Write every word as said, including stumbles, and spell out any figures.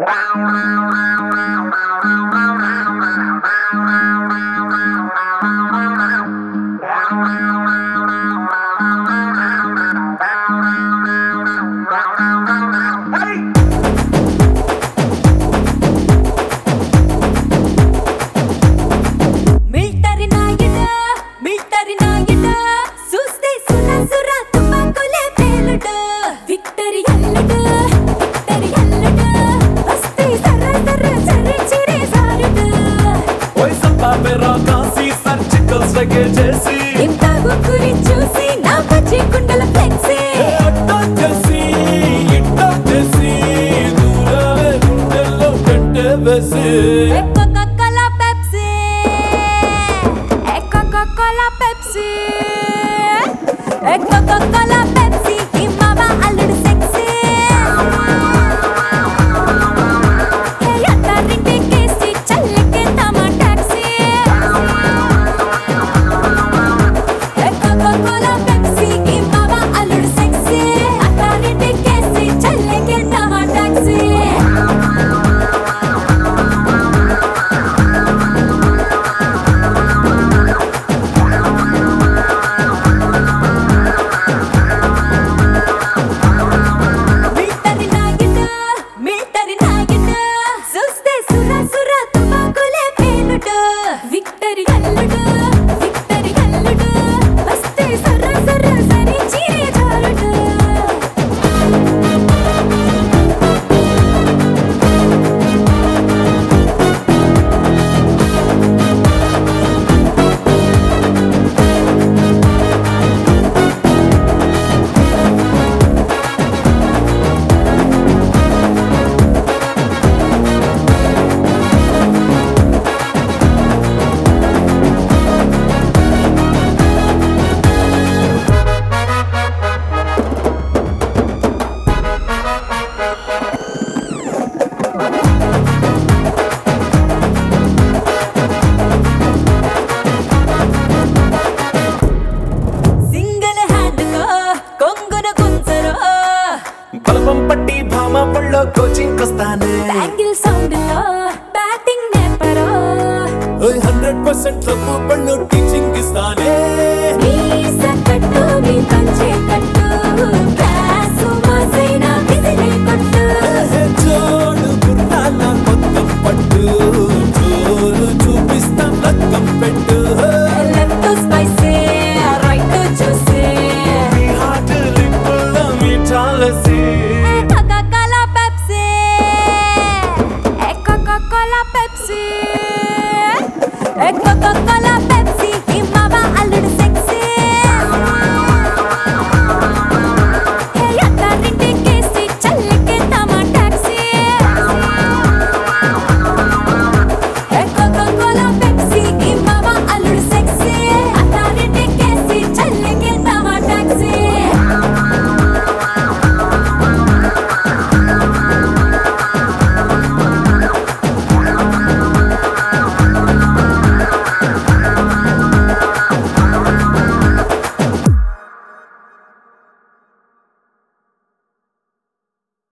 Coca-Cola Pepsi, Coca-Cola Pepsi, Coca-Cola Pepsi, ఈ మావ అల్లుడు sexy. అత్తారింటి కేసి చల్లెక్కేద్దామా taxi. Coca-Cola Pepsi, ఈ మావ అల్లుడు sexy. అత్తారింటి కేసి చల్లెక్కేద్దామా taxi. విక్టరీ అల్లుడు విక్టరీ అల్లుడు వస్తే సర్ర సర్ర సరి చీరే జారుడు బలపం పట్టి భామ పళ్ళో కోచింగ్ వస్తానే బ్యాంగిల్ సౌండ్ లో బ్యాటింగ్ నేపరో హండ్రెడ్ పర్సెంట్ లవ్వు పళ్ళు టీచింగ్ ఇస్తానే నీ సకట్టు నీ పంచే కట్టు క్లాసు మాసైనా విసిరే కొట్టు జోడు గుర్రాల మొత్తం పట్టు జోరు చూపిస్తాం లక్కం పెట్టు లెఫ్ట్ స్పైసీ రైట్ జ్యూసీ మీ హార్ట్ లిప్పుల్లో మీఠాలసి Coca-Cola Pepsi, Coca-Cola Pepsi.